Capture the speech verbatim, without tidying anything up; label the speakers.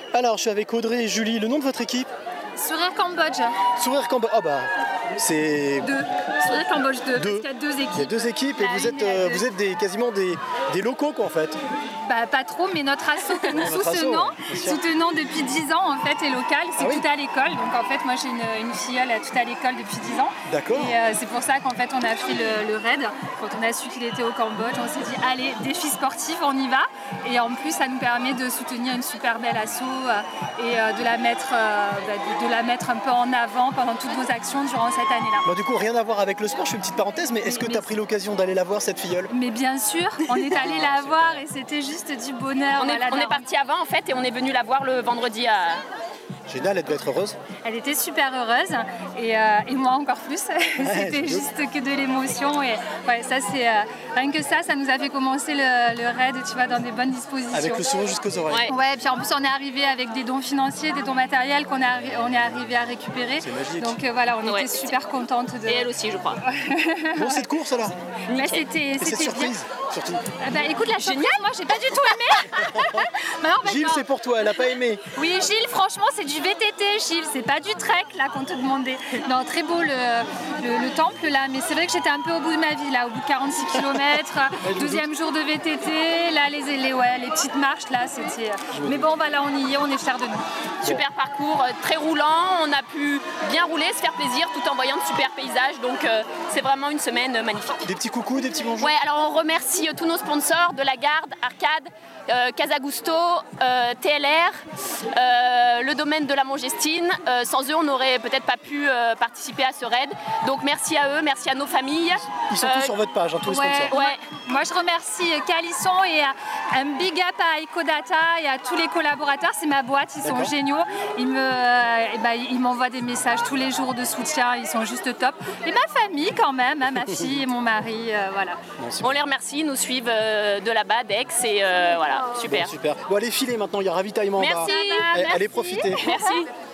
Speaker 1: Alors, je suis avec Audrey et Julie. Le nom de votre équipe?
Speaker 2: Sourire Cambodge.
Speaker 1: Sourire Cambodge. Ah bah, c'est...
Speaker 2: Deux. Sourire Cambodge deux,
Speaker 1: deux.
Speaker 2: parce qu'il y a deux équipes.
Speaker 1: Il y a deux équipes et
Speaker 2: La
Speaker 1: vous
Speaker 2: une
Speaker 1: êtes,
Speaker 2: et la
Speaker 1: euh,
Speaker 2: deux.
Speaker 1: vous êtes des, quasiment des, des locaux, quoi, en fait.
Speaker 2: Bah, pas trop, mais notre asso que nous
Speaker 1: Votre asso,
Speaker 2: soutenons,
Speaker 1: ouais, bien sûr.
Speaker 2: soutenons depuis dix ans, en fait, est local. C'est
Speaker 1: Ah oui.
Speaker 2: tout à l'école. Donc, en fait, moi, j'ai une, une filleule tout à l'école depuis dix ans.
Speaker 1: D'accord.
Speaker 2: Et euh, c'est pour ça qu'en fait, on a fait le, le raid. Quand on a su qu'il était au Cambodge, on s'est dit, allez, défi sportif, on y va. Et en plus, ça nous permet de soutenir une super belle asso euh, et euh, de, la mettre, euh, bah, de, de la mettre un peu en avant pendant toutes nos actions durant cette année-là.
Speaker 1: Bon, du coup, rien à voir avec le sport, je fais une petite parenthèse, mais est-ce que
Speaker 2: Mais-
Speaker 1: tu as pris l'occasion d'aller la voir, cette filleule?
Speaker 2: Mais bien sûr, on est allé la voir et c'était juste du bonheur.
Speaker 3: On est,
Speaker 2: Voilà,
Speaker 3: on est
Speaker 2: d'avoir-
Speaker 3: parti avant en fait et on est venu la voir le vendredi à...
Speaker 1: Génial, elle devait être heureuse.
Speaker 2: Elle était super heureuse et, euh, et moi encore plus. C'était
Speaker 1: c'est
Speaker 2: juste que de l'émotion et ouais, ça c'est euh, rien que ça, ça nous a fait commencer le, le raid, tu vois, dans des bonnes dispositions.
Speaker 1: Avec le sourire jusqu'aux oreilles.
Speaker 3: Ouais.
Speaker 2: Ouais, puis en plus on est arrivé avec des dons financiers, des dons matériels qu'on est, arri- on est arrivé à récupérer.
Speaker 1: C'est magique.
Speaker 2: Donc euh, voilà, on
Speaker 3: Ouais.
Speaker 2: était super contentes de.
Speaker 3: Et elle aussi je crois.
Speaker 1: Bon, cette course alors?
Speaker 2: Bah, c'était
Speaker 1: Et cette
Speaker 2: c'était bien.
Speaker 1: surprise, surtout.
Speaker 2: Ah bah, écoute, la surprise, moi j'ai pas du tout aimé. Bah, non, bah,
Speaker 1: Gilles,
Speaker 2: non.
Speaker 1: c'est pour toi, elle a pas aimé.
Speaker 2: Oui, Gilles, franchement, c'est du V T T, Gilles, c'est pas du trek là qu'on te demandait. Non, très beau le, le, le temple là, mais c'est vrai que j'étais un peu au bout de ma vie là, au bout de quarante-six kilomètres, deuxième jour de V T T, là les, les, ouais, les petites marches là, c'était. Mais bon, bah là on y est, on est fiers de nous.
Speaker 3: Super parcours, euh, très roulant, on a pu bien rouler, se faire plaisir tout en voyant de super paysages, donc euh, c'est vraiment une semaine euh, magnifique.
Speaker 1: Des petits coucous, des petits bonjours.
Speaker 3: Ouais, alors on remercie euh, tous nos sponsors de la Garde, Arcade, euh, Casagusto, euh, T L R, euh, le domaine de la Montgestine. Euh, sans eux, on n'aurait peut-être pas pu euh, participer à ce raid. Donc merci à eux, merci à nos familles.
Speaker 1: Ils sont
Speaker 3: Euh,
Speaker 1: tous sur votre page, hein, tous les
Speaker 2: Ouais,
Speaker 1: sponsors.
Speaker 2: ouais. Moi je remercie Calisson et euh, un big up à EcoData et à tous les collaborateurs, c'est ma boîte, ils sont
Speaker 1: D'accord.
Speaker 2: géniaux. Ils me, euh, eh ben, ils m'envoient des messages tous les jours de soutien, ils sont juste top. Et ma famille quand même, hein, ma fille et mon mari, euh, voilà.
Speaker 1: Bon, c'est
Speaker 3: On les remercie, ils nous suivent euh, de là-bas, d'Aix, et euh, voilà, super.
Speaker 1: bon, super. Bon, allez, filez maintenant, il y a ravitaillement en bas.
Speaker 3: Merci.
Speaker 1: Allez, allez
Speaker 2: Merci.
Speaker 1: profiter.
Speaker 3: Merci.